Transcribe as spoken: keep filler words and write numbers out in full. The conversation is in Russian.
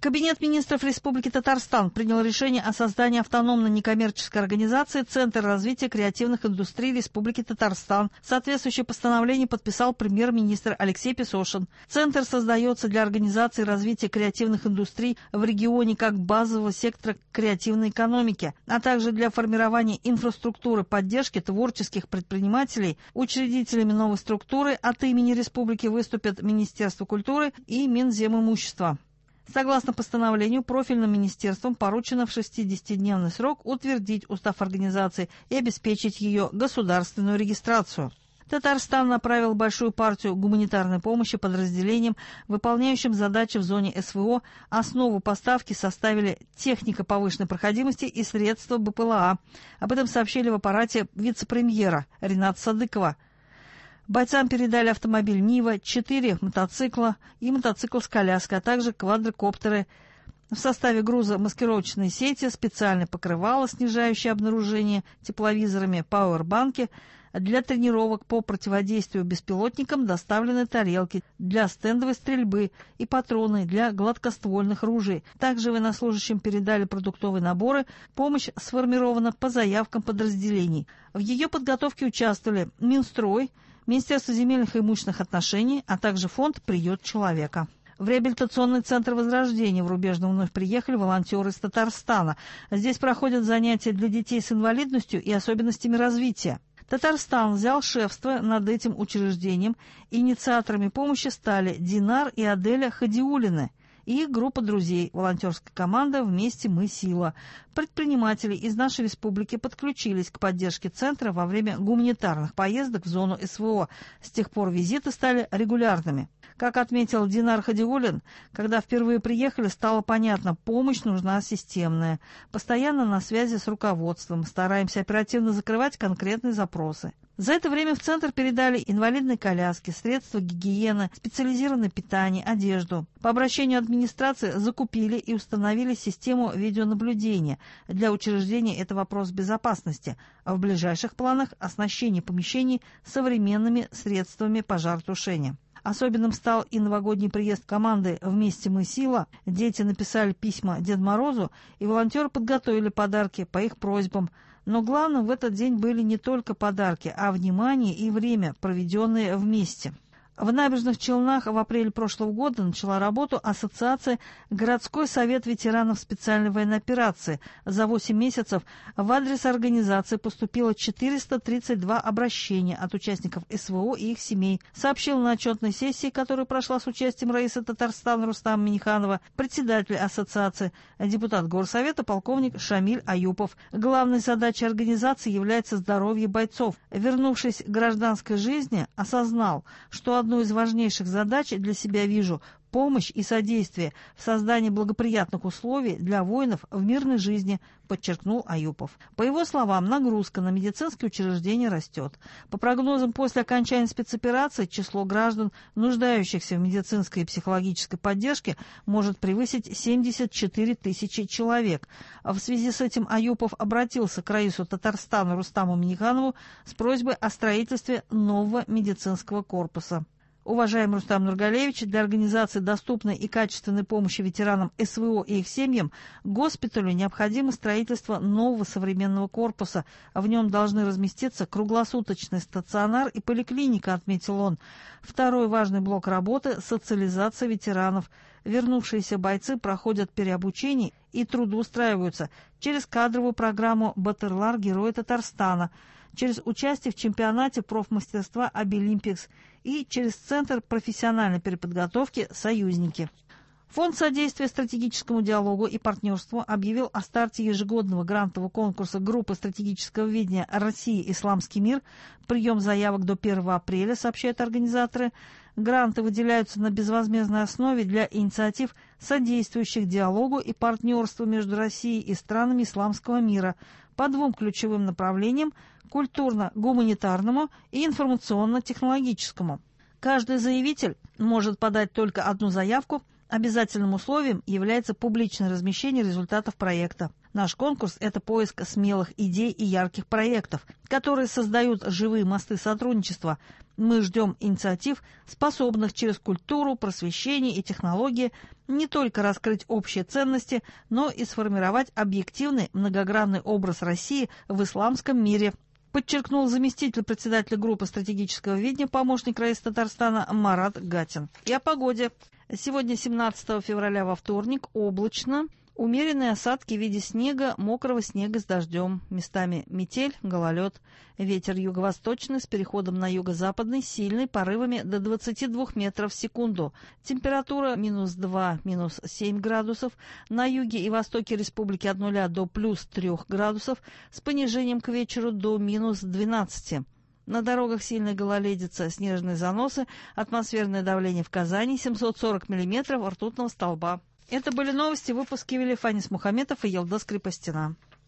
Кабинет министров Республики Татарстан принял решение о создании автономной некоммерческой организации «Центр развития креативных индустрий Республики Татарстан». Соответствующее постановление подписал премьер-министр Алексей Песошин. Центр создается для организации развития креативных индустрий в регионе как базового сектора креативной экономики, а также для формирования инфраструктуры поддержки творческих предпринимателей. Учредителями новой структуры от имени республики выступят Министерство культуры и Минземимущества. Согласно постановлению, профильным министерством поручено в шестидесятидневный срок утвердить устав организации и обеспечить ее государственную регистрацию. Татарстан направил большую партию гуманитарной помощи подразделениям, выполняющим задачи в зоне СВО. Основу поставки составили техника повышенной проходимости и средства БПЛА. Об этом сообщили в аппарате вице-премьера Рината Садыкова. Бойцам передали автомобиль «Нива», четыре мотоцикла и мотоцикл с коляской, а также квадрокоптеры. В составе груза маскировочные сети, специальное покрывало, снижающее обнаружение тепловизорами, пауэрбанки. Для тренировок по противодействию беспилотникам доставлены тарелки для стендовой стрельбы и патроны для гладкоствольных ружей. Также военнослужащим передали продуктовые наборы. Помощь сформирована по заявкам подразделений. В ее подготовке участвовали Минстрой, Министерство земельных и имущественных отношений, а также фонд «Приют человека». В реабилитационный центр «Возрождение» в Рубежном вновь приехали волонтеры из Татарстана. Здесь проходят занятия для детей с инвалидностью и особенностями развития. Татарстан взял шефство над этим учреждением. Инициаторами помощи стали Динар и Аделя Хадиуллины и их группа друзей, волонтерская команда «Вместе мы сила». Предприниматели из нашей республики подключились к поддержке центра во время гуманитарных поездок в зону СВО. С тех пор визиты стали регулярными. Как отметил Динар Хадиуллин, когда впервые приехали, стало понятно, помощь нужна системная. Постоянно на связи с руководством, стараемся оперативно закрывать конкретные запросы. За это время в центр передали инвалидные коляски, средства гигиены, специализированное питание, одежду. По обращению администрации закупили и установили систему видеонаблюдения. Для учреждения это вопрос безопасности. А в ближайших планах оснащение помещений современными средствами пожаротушения. Особенным стал и новогодний приезд команды «Вместе мы сила». Дети написали письма Деду Морозу, и волонтеры подготовили подарки по их просьбам. Но главным в этот день были не только подарки, а внимание и время, проведенные вместе. В Набережных Челнах в апреле прошлого года начала работу Ассоциация «Городской совет ветеранов специальной военной операции». За восемь месяцев в адрес организации поступило четыреста тридцать два обращения от участников СВО и их семей, сообщил на отчетной сессии, которая прошла с участием раиса Татарстана Рустама Минниханова, председатель ассоциации, депутат Горсовета полковник Шамиль Аюпов. Главной задачей организации является здоровье бойцов. Вернувшись к гражданской жизни, осознал, что одну из важнейших задач для себя вижу – помощь и содействие в создании благоприятных условий для воинов в мирной жизни, подчеркнул Аюпов. По его словам, нагрузка на медицинские учреждения растет. По прогнозам, после окончания спецоперации число граждан, нуждающихся в медицинской и психологической поддержке, может превысить семьдесят четыре тысячи человек. В связи с этим Аюпов обратился к раису Татарстана Рустаму Минниханову с просьбой о строительстве нового медицинского корпуса. Уважаемый Рустам Нургалевич, для организации доступной и качественной помощи ветеранам СВО и их семьям госпиталю необходимо строительство нового современного корпуса. В нем должны разместиться круглосуточный стационар и поликлиника, отметил он. Второй важный блок работы – социализация ветеранов. Вернувшиеся бойцы проходят переобучение и трудоустраиваются через кадровую программу «Батырлар Героя Татарстана», через участие в чемпионате профмастерства «Обилимпикс» и через Центр профессиональной переподготовки «Союзники». Фонд содействия стратегическому диалогу и партнерству объявил о старте ежегодного грантового конкурса группы стратегического видения «Россия. Исламский мир». Прием заявок до первого апреля, сообщают организаторы. Гранты выделяются на безвозмездной основе для инициатив, содействующих диалогу и партнерству между Россией и странами исламского мира по двум ключевым направлениям – культурно-гуманитарному и информационно-технологическому. Каждый заявитель может подать только одну заявку, Обязательным условием является публичное размещение результатов проекта. Наш конкурс – это поиск смелых идей и ярких проектов, которые создают живые мосты сотрудничества. Мы ждем инициатив, способных через культуру, просвещение и технологии не только раскрыть общие ценности, но и сформировать объективный многогранный образ России в исламском мире, подчеркнул заместитель председателя группы стратегического видения, помощник Раисы Татарстана Марат Гатин. И о погоде. Сегодня, семнадцатого февраля, во вторник, облачно. Умеренные осадки в виде снега, мокрого снега с дождем. Местами метель, гололед. Ветер юго-восточный с переходом на юго-западный, сильный, порывами до двадцати двух метров в секунду. Температура минус два, минус семь градусов. На юге и востоке республики от нуля до плюс трех градусов, с понижением к вечеру до минус двенадцати. На дорогах сильная гололедица, снежные заносы, атмосферное давление в Казани семьсот сорок миллиметров ртутного столба. Это были новости. Выпуски вели Фанис Мухаметов и Елдос Крепостина.